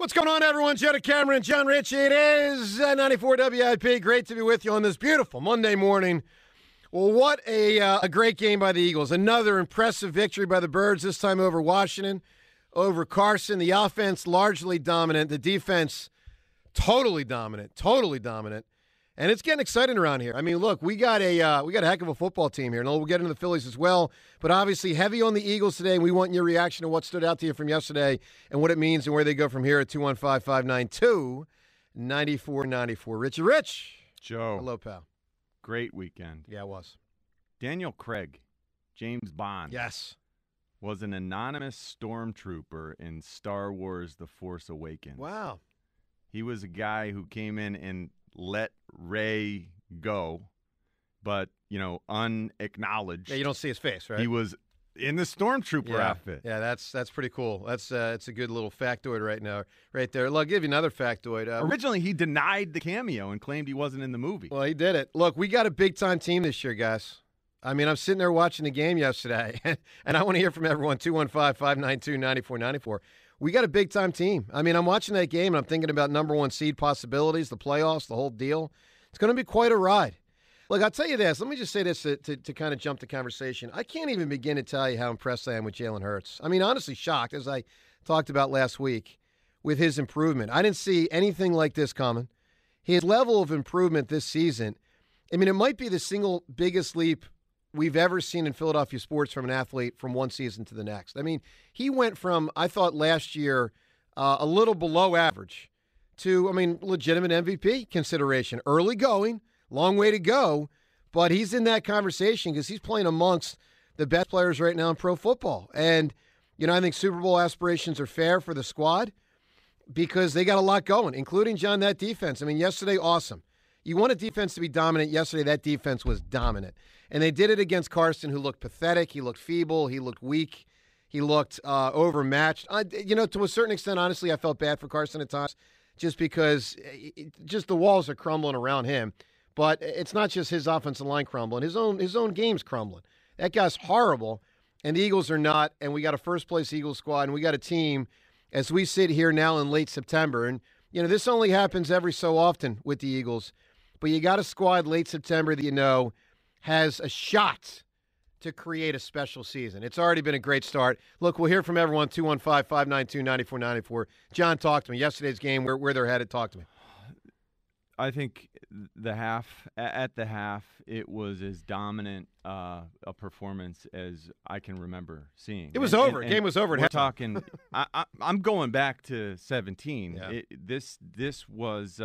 What's going on, everyone? Jenna Cameron, John Ritchie. It is 94 WIP. Great to be with you on this beautiful Monday morning. Well, what a great game by the Eagles. Another impressive victory by the Birds, this time over Washington, over Carson. The offense largely dominant. The defense totally dominant. And it's getting exciting around here. I mean, look, we got a heck of a football team here. And we'll get into the Phillies as well. But obviously heavy on the Eagles today. And we want your reaction to what stood out to you from yesterday and what it means and where they go from here at 215-592-9494. Richie Rich. Joe. Hello, pal. Great weekend. Yeah, it was. Daniel Craig, James Bond. Yes. Was an anonymous stormtrooper in Star Wars The Force Awakens. Wow. He was a guy who came in and let Rey go, but, unacknowledged. Yeah, you don't see his face, right? He was in the stormtrooper outfit. Yeah, that's pretty cool. That's it's a good little factoid right there. Look, I'll give you another factoid. Originally, he denied the cameo and claimed he wasn't in the movie. Well, he did it. Look, we got a big-time team this year, guys. I mean, I'm sitting there watching the game yesterday, and I want to hear from everyone, 215-592-9494. We got a big-time team. I mean, I'm watching that game, and I'm thinking about number one seed possibilities, the playoffs, the whole deal. It's going to be quite a ride. Look, I'll tell you this. Let me just say this to kind of jump the conversation. I can't even begin to tell you how impressed I am with Jalen Hurts. I mean, honestly shocked, as I talked about last week, with his improvement. I didn't see anything like this coming. His level of improvement this season, I mean, it might be the single biggest leap we've ever seen in Philadelphia sports from an athlete from one season to the next. I mean, he went from, I thought last year, a little below average to, legitimate MVP consideration. Early going, long way to go, but he's in that conversation because he's playing amongst the best players right now in pro football. And, I think Super Bowl aspirations are fair for the squad because they got a lot going, including, John, that defense. I mean, yesterday, awesome. You want a defense to be dominant. Yesterday, that defense was dominant. And they did it against Carson, who looked pathetic. He looked feeble. He looked weak. He looked overmatched. To a certain extent, honestly, I felt bad for Carson at times just because just the walls are crumbling around him. But it's not just his offensive line crumbling. His own game's crumbling. That guy's horrible, and the Eagles are not. And we got a first-place Eagles squad, and we got a team as we sit here now in late September. And, this only happens every so often with the Eagles. But you got a squad late September that has a shot to create a special season. It's already been a great start. Look, we'll hear from everyone, 215-592-9494. John, talk to me. Yesterday's game, where they're headed, talk to me. I think at the half, it was as dominant a performance as I can remember seeing. It was over. Game was over. We're talking. I'm going back to 17. Yeah. This was.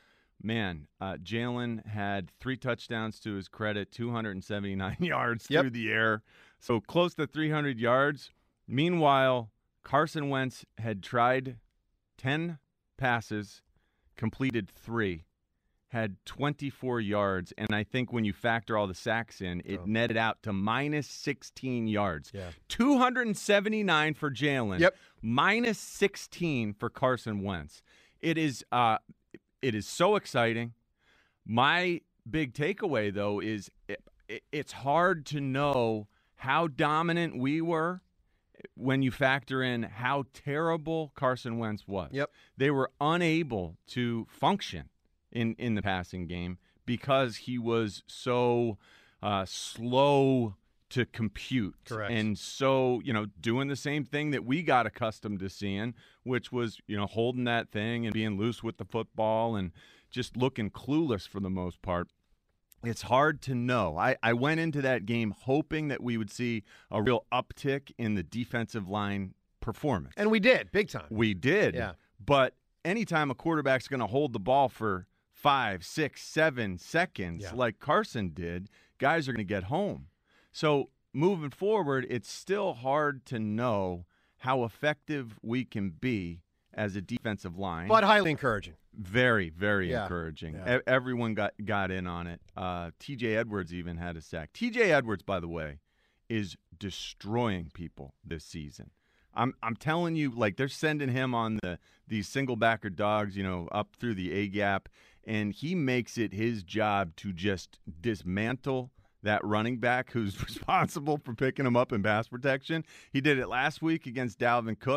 Jalen had 3 touchdowns to his credit, 279 yards through the air, so close to 300 yards. Meanwhile, Carson Wentz had tried 10 passes, completed 3, had 24 yards, and I think when you factor all the sacks in, it netted out to minus 16 yards. Yeah. 279 for Jalen, minus 16 for Carson Wentz. It is so exciting. My big takeaway, though, is it's hard to know how dominant we were when you factor in how terrible Carson Wentz was. Yep. They were unable to function in the passing game because he was so slow to compute. Correct. And so, doing the same thing that we got accustomed to seeing, which was, holding that thing and being loose with the football and just looking clueless for the most part. It's hard to know. I went into that game hoping that we would see a real uptick in the defensive line performance. And we did, big time. We did. Yeah. But anytime a quarterback's going to hold the ball for 5, 6, 7 seconds like Carson did, guys are going to get home. So moving forward, it's still hard to know how effective we can be as a defensive line. But highly encouraging. Very, very encouraging. Yeah. Everyone got in on it. T.J. Edwards even had a sack. T.J. Edwards, by the way, is destroying people this season. I'm telling you, they're sending him on these single backer dogs, up through the A gap, and he makes it his job to just dismantle that running back who's responsible for picking him up in pass protection. He did it last week against Dalvin Cook.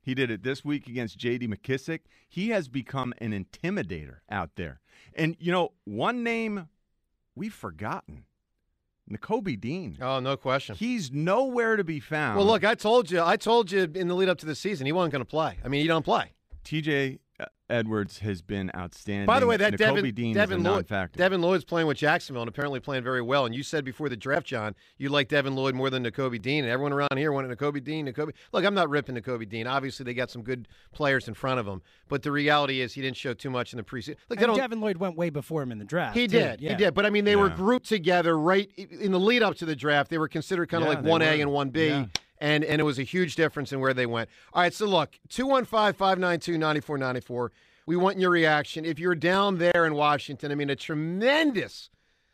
He did it this week against J.D. McKissick. He has become an intimidator out there. And, one name we've forgotten, Nakobe Dean. Oh, no question. He's nowhere to be found. Well, look, I told you in the lead up to the season he wasn't going to play. I mean, he don't play. TJ Edwards has been outstanding. By the way, that Nakobe Dean is a non-factor. Devin Lloyd's playing with Jacksonville and apparently playing very well. And you said before the draft, John, you like Devin Lloyd more than Nakobe Dean. And everyone around here wanted Nakobe Dean. Look, I'm not ripping Nakobe Dean. Obviously, they got some good players in front of him. But the reality is he didn't show too much in the preseason. Look, Devin Lloyd went way before him in the draft. He did. But, I mean, they were grouped together right in the lead up to the draft. They were considered kind of like 1A and 1B. Yeah. And it was a huge difference in where they went. All right, so look, 215-592-9494. We want your reaction. If you're down there in Washington, I mean, a tremendous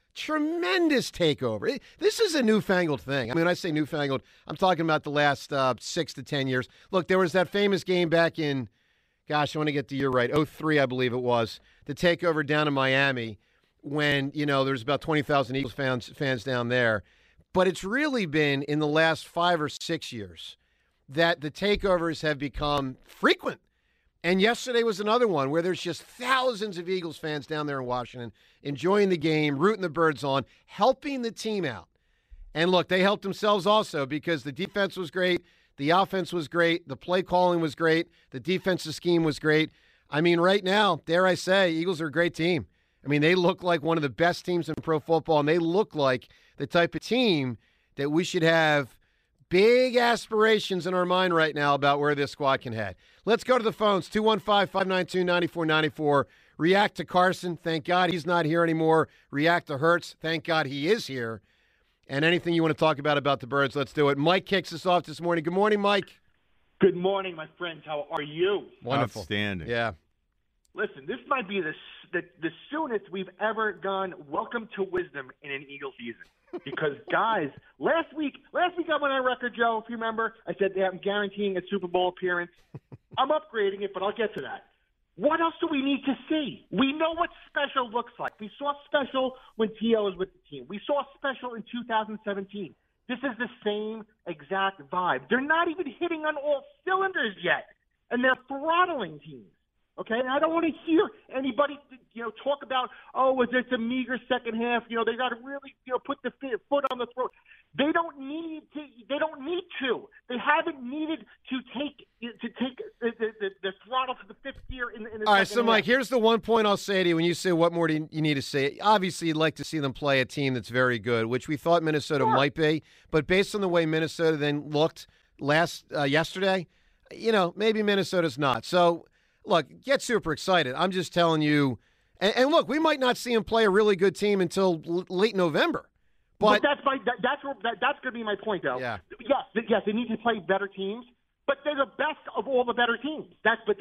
takeover. This is a newfangled thing. I mean, when I say newfangled, I'm talking about the last 6 to 10 years. Look, there was that famous game back in, I want to get the year right, 2003, I believe it was, the takeover down in Miami when, there's about 20,000 Eagles fans down there. But it's really been in the last 5 or 6 years that the takeovers have become frequent. And yesterday was another one where there's just thousands of Eagles fans down there in Washington enjoying the game, rooting the Birds on, helping the team out. And look, they helped themselves also because the defense was great, the offense was great, the play calling was great, the defensive scheme was great. I mean, right now, dare I say, Eagles are a great team. I mean, they look like one of the best teams in pro football, and they look like the type of team that we should have big aspirations in our mind right now about where this squad can head. Let's go to the phones, 215-592-9494. React to Carson. Thank God he's not here anymore. React to Hurts. Thank God he is here. And anything you want to talk about the Birds, let's do it. Mike kicks us off this morning. Good morning, Mike. Good morning, my friends. How are you? Wonderful. Outstanding. Yeah. Listen, this might be the soonest we've ever gone welcome to wisdom in an Eagle season. Because, guys, last week I went on record, Joe, if you remember. I said I'm guaranteeing a Super Bowl appearance. I'm upgrading it, but I'll get to that. What else do we need to see? We know what special looks like. We saw special when T.O. was with the team. We saw special in 2017. This is the same exact vibe. They're not even hitting on all cylinders yet, and they're throttling teams. Okay, and I don't want to hear anybody, talk about, it's a meager second half. They got to really, put the foot on the throat. They don't need to. They haven't needed to take the throttle to the fifth gear in the All right, second so Mike, half. here's the one point I'll say to you when you say what more do you need to say. Obviously, you'd like to see them play a team that's very good, which we thought Minnesota might be, but based on the way Minnesota then looked yesterday, maybe Minnesota's not. So. Look, get super excited. I'm just telling you. And look, we might not see him play a really good team until late November. But that's going to be my point, though. Yeah. Yes, they need to play better teams, but they're the best of all the better teams.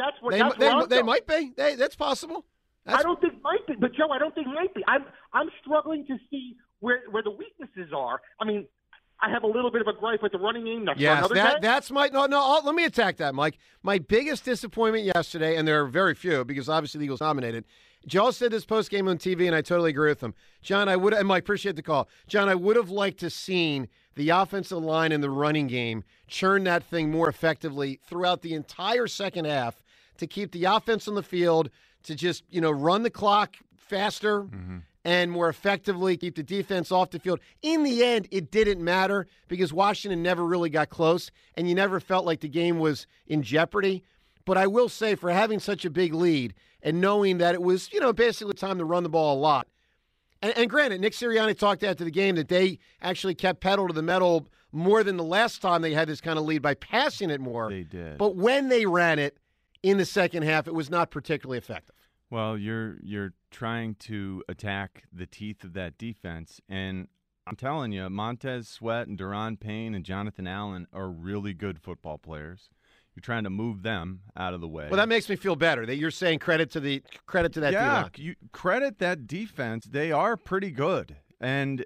They might be. That's possible. I don't think might be, but Joe, I don't think might be. I'm struggling to see where the weaknesses are. I mean, I have a little bit of a gripe with the running game. That's my no. Let me attack that, Mike. My biggest disappointment yesterday, and there are very few because obviously the Eagles dominated. Joe said this post game on TV, and I totally agree with him. John, and Mike, appreciate the call. John, I would have liked to seen the offensive line and the running game churn that thing more effectively throughout the entire second half to keep the offense on the field, to just run the clock faster. Mm-hmm. And more effectively keep the defense off the field. In the end, it didn't matter because Washington never really got close, and you never felt like the game was in jeopardy. But I will say, for having such a big lead and knowing that it was, basically time to run the ball a lot. And granted, Nick Sirianni talked after the game that they actually kept pedal to the metal more than the last time they had this kind of lead by passing it more. They did. But when they ran it in the second half, it was not particularly effective. Well, you're trying to attack the teeth of that defense, and I'm telling you, Montez Sweat and Daron Payne and Jonathan Allen are really good football players. You're trying to move them out of the way. Well, that makes me feel better that you're saying credit to that D-line. Yeah, you credit that defense. They are pretty good, and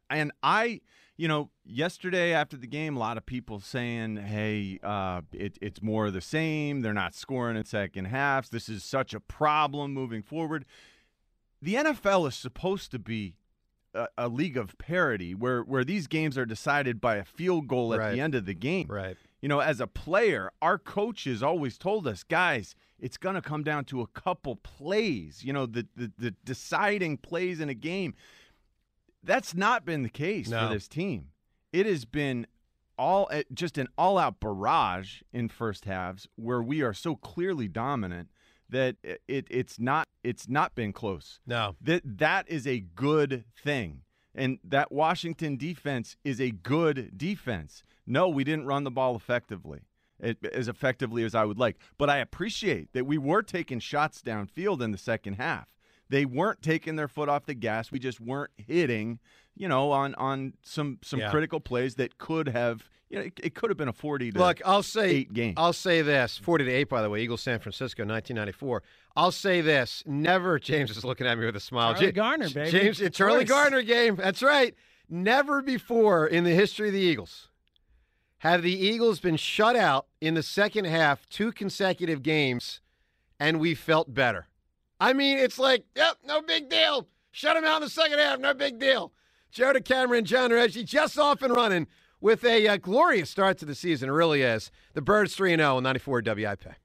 I. Yesterday after the game, a lot of people saying, hey, it's more of the same. They're not scoring in second halves. This is such a problem moving forward. The NFL is supposed to be a league of parity where these games are decided by a field goal at the end of the game. Right. as a player, our coaches always told us, guys, it's going to come down to a couple plays, the deciding plays in a game. That's not been the case for this team. It has been just an all-out barrage in first halves where we are so clearly dominant that it's not been close. No. That is a good thing. And that Washington defense is a good defense. No, we didn't run the ball effectively as I would like. But I appreciate that we were taking shots downfield in the second half. They weren't taking their foot off the gas. We just weren't hitting, on some critical plays that could have, it could have been a 40-8 game. I'll say this, 40-8, by the way, Eagles San Francisco, 1994. I'll say this, never, James is looking at me with a smile. Charlie Garner, baby. James, it's Charlie Garner game. That's right. Never before in the history of the Eagles have the Eagles been shut out in the second half 2 consecutive games, and we felt better. I mean, it's like, yep, no big deal. Shut them out in the second half, no big deal. Joe DeCamara, John Reggie just off and running with a glorious start to the season. It really is. The Birds 3-0 on 94 WIP.